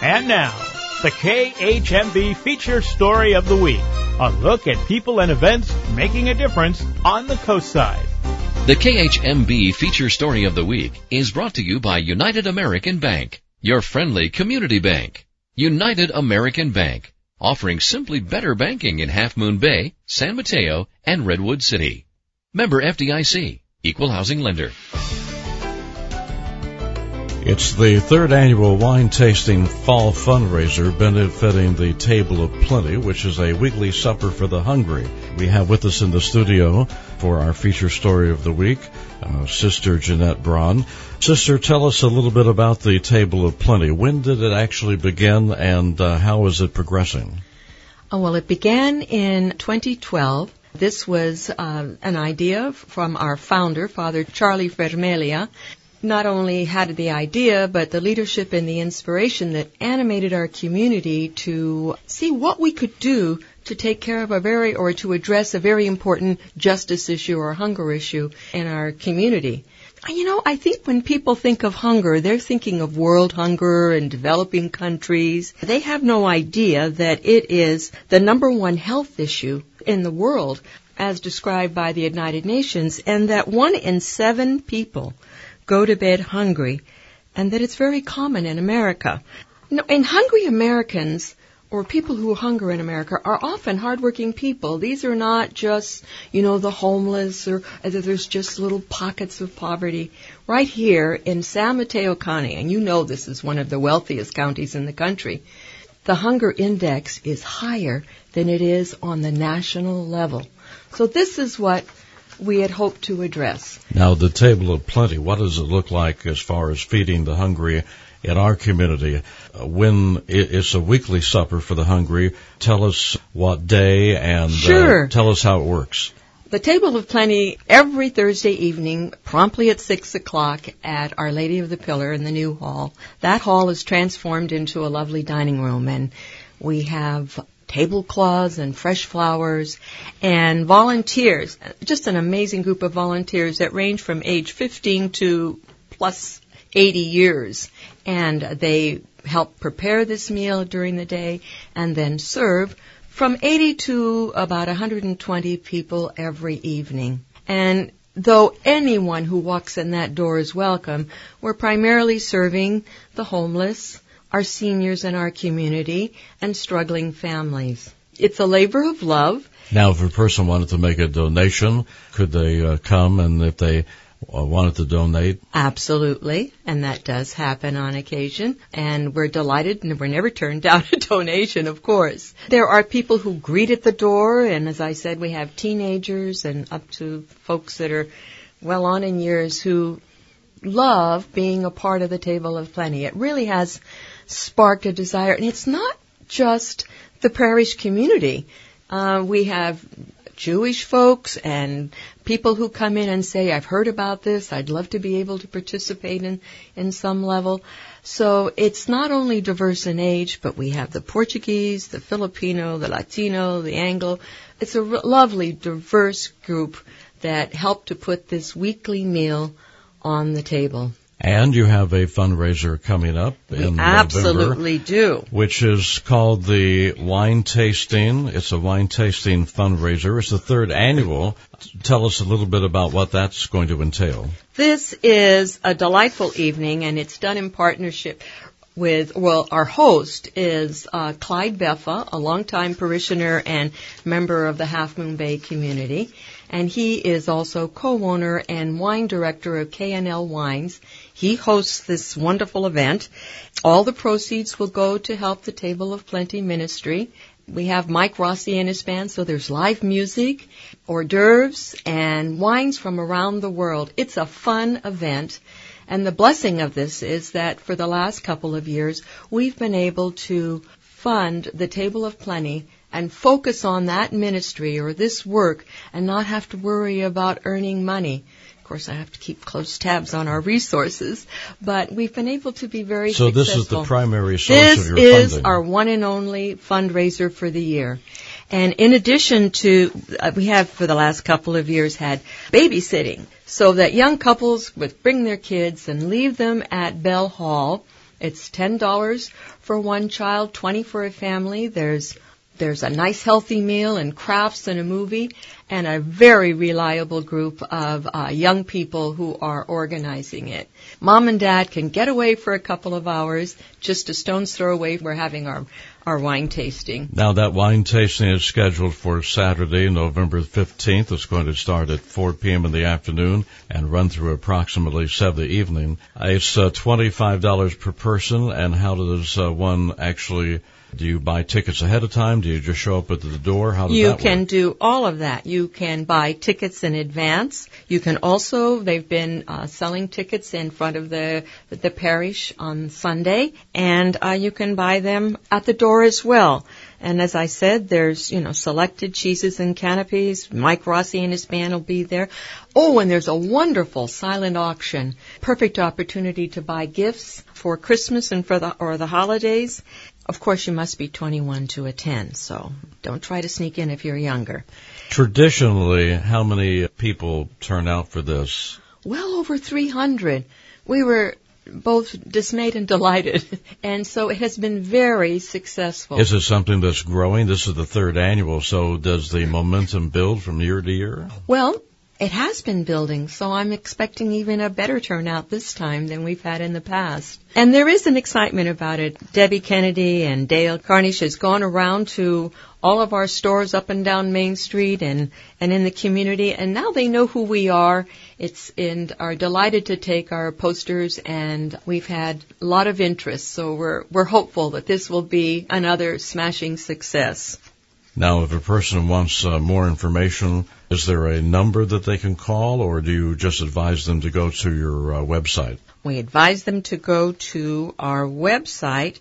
And now, the KHMB Feature Story of the Week. A look at people and events making a difference on the coast side. The KHMB Feature Story of the Week is brought to you by United American Bank, your friendly community bank. United American Bank, offering simply better banking in Half Moon Bay, San Mateo, and Redwood City. Member FDIC, Equal Housing Lender. It's the third annual wine tasting fall fundraiser benefiting the Table of Plenty, which is a weekly supper for the hungry. We have with us in the studio for our feature story of the week, Sister Jeanette Braun. Sister, tell us a little bit about the Table of Plenty. When did it actually begin, and how is it progressing? Well, it began in 2012. This was an idea from our founder, Father Charlie Vermelia. Not only had the idea, but the leadership and the inspiration that animated our community to see what we could do to take care of to address a very important justice issue or hunger issue in our community. I think when people think of hunger, they're thinking of world hunger and developing countries. They have no idea that it is the number one health issue in the world, as described by the United Nations, and that 1 in 7 people go to bed hungry, and that it's very common in America. And hungry Americans, or people who hunger in America, are often hardworking people. These are not just, the homeless, or there's just little pockets of poverty. Right here in San Mateo County, and this is one of the wealthiest counties in the country, the hunger index is higher than it is on the national level. So this is what we had hoped to address. Now, the Table of Plenty, what does it look like as far as feeding the hungry in our community? When it's a weekly supper for the hungry, tell us what day and tell us how it works. The Table of Plenty every Thursday evening, promptly at 6 o'clock at Our Lady of the Pillar in the new hall. That hall is transformed into a lovely dining room, and we have tablecloths and fresh flowers and volunteers, just an amazing group of volunteers that range from age 15 to plus 80 years. And they help prepare this meal during the day and then serve from 80 to about 120 people every evening. And though anyone who walks in that door is welcome, we're primarily serving the homeless, our seniors in our community, and struggling families. It's a labor of love. Now, if a person wanted to make a donation, could they come, and if they wanted to donate? Absolutely, and that does happen on occasion, and we're delighted, and we're never turned down a donation, of course. There are people who greet at the door, and as I said, we have teenagers and up to folks that are well on in years who love being a part of the Table of Plenty. It really has sparked a desire, and it's not just the parish community. We have Jewish folks and people who come in and say, I've heard about this, I'd love to be able to participate in some level. So it's not only diverse in age, but we have the Portuguese, the Filipino, the Latino, the Anglo. It's a lovely, diverse group that help to put this weekly meal on the table. And you have a fundraiser coming up in absolutely November, do. Which is called the Wine Tasting. It's a wine tasting fundraiser. It's the third annual. Tell us a little bit about what that's going to entail. This is a delightful evening, and it's done in partnership with, our host is Clyde Beffa, a longtime parishioner and member of the Half Moon Bay community. And he is also co-owner and wine director of K&L Wines. He hosts this wonderful event. All the proceeds will go to help the Table of Plenty ministry. We have Mike Rossi and his band, so there's live music, hors d'oeuvres, and wines from around the world. It's a fun event. And the blessing of this is that for the last couple of years, we've been able to fund the Table of Plenty and focus on that ministry or this work and not have to worry about earning money. Of course, I have to keep close tabs on our resources, but we've been able to be very successful. So this is the primary source of your funding. This is our one and only fundraiser for the year. And in addition to, we have for the last couple of years had babysitting, so that young couples would bring their kids and leave them at Bell Hall It's $10 for one child, $20 for a family. There's a nice healthy meal and crafts and a movie, and a very reliable group of young people who are organizing it. Mom and Dad can get away for a couple of hours. Just a stone's throw away, we're having our wine tasting. Now, that wine tasting is scheduled for Saturday, November 15th. It's going to start at 4 p.m. in the afternoon and run through approximately 7 in the evening. It's $25 per person, and how does one actually... Do you buy tickets ahead of time? Do you just show up at the door? How does that work? You can do all of that. You can buy tickets in advance. You can also, they've been selling tickets in front of the parish on Sunday, and you can buy them at the door as well. And as I said, there's, selected cheeses and canopies. Mike Rossi and his band will be there. Oh, and there's a wonderful silent auction. Perfect opportunity to buy gifts for Christmas and for the holidays. Of course, you must be 21 to attend, so don't try to sneak in if you're younger. Traditionally, how many people turn out for this? Well over 300. We were both dismayed and delighted, and so it has been very successful. Is it something that's growing? This is the third annual, so does the momentum build from year to year? Well, it has been building, so I'm expecting even a better turnout this time than we've had in the past. And there is an excitement about it. Debbie Kennedy and Dale Carnish has gone around to all of our stores up and down Main Street and in the community, and now they know who we are. And are delighted to take our posters, and we've had a lot of interest, so we're hopeful that this will be another smashing success. Now, if a person wants more information, is there a number that they can call, or do you just advise them to go to your website? We advise them to go to our website,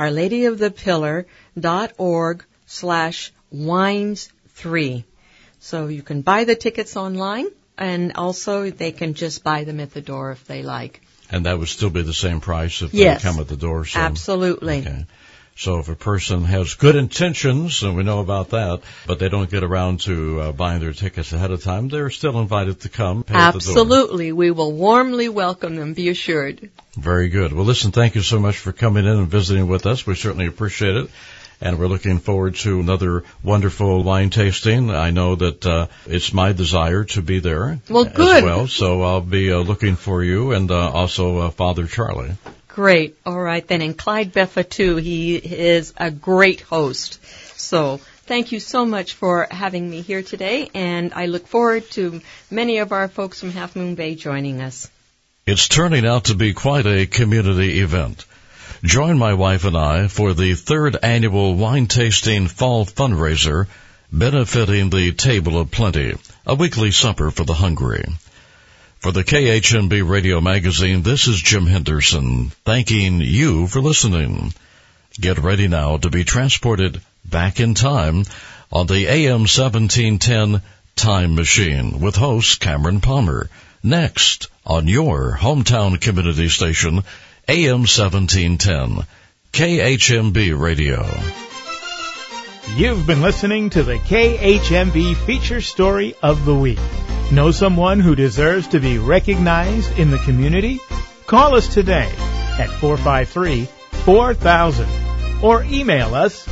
ourladyofthepillar.org/wines3. So you can buy the tickets online, and also they can just buy them at the door if they like. And that would still be the same price if yes, they come at the door? So. Absolutely. Okay. So if a person has good intentions, and we know about that, but they don't get around to buying their tickets ahead of time, they're still invited to come. Pay Absolutely. At the door. We will warmly welcome them, be assured. Very good. Well, listen, thank you so much for coming in and visiting with us. We certainly appreciate it. And we're looking forward to another wonderful wine tasting. I know that it's my desire to be there. Well, good. As well, so I'll be looking for you and also Father Charlie. Great. All right, then. And Clyde Beffa, too. He is a great host. So thank you so much for having me here today, and I look forward to many of our folks from Half Moon Bay joining us. It's turning out to be quite a community event. Join my wife and I for the third annual wine tasting fall fundraiser benefiting the Table of Plenty, a weekly supper for the hungry. For the KHMB Radio Magazine, this is Jim Henderson, thanking you for listening. Get ready now to be transported back in time on the AM 1710 Time Machine with host Cameron Palmer. Next on your hometown community station, AM 1710, KHMB Radio. You've been listening to the KHMB Feature Story of the Week. Know someone who deserves to be recognized in the community? Call us today at 453-4000 or email us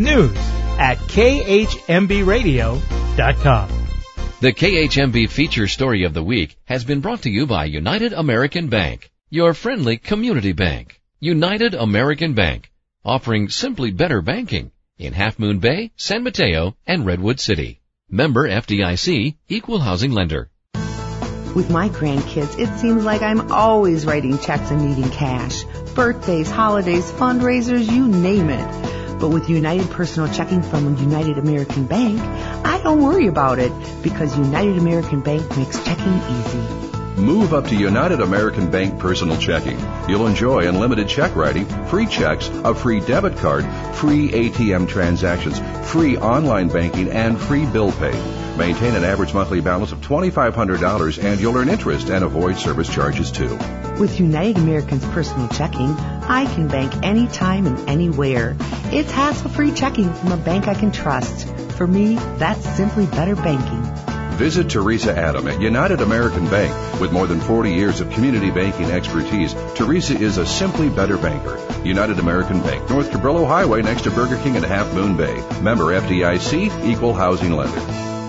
news@khmbradio.com. The KHMB Feature Story of the Week has been brought to you by United American Bank, your friendly community bank. United American Bank, offering simply better banking in Half Moon Bay, San Mateo, and Redwood City. Member FDIC, Equal Housing Lender. With my grandkids, it seems like I'm always writing checks and needing cash. Birthdays, holidays, fundraisers, you name it. But with United Personal Checking from United American Bank, I don't worry about it because United American Bank makes checking easy. Move up to United American Bank Personal Checking. You'll enjoy unlimited check writing, free checks, a free debit card, free ATM transactions, free online banking, and free bill pay. Maintain an average monthly balance of $2,500 and you'll earn interest and avoid service charges too. With United American's Personal Checking, I can bank anytime and anywhere. It's hassle-free checking from a bank I can trust. For me, that's simply better banking. Visit Teresa Adam at United American Bank. With more than 40 years of community banking expertise, Teresa is a simply better banker. United American Bank, North Cabrillo Highway next to Burger King and Half Moon Bay. Member FDIC, Equal Housing Lender.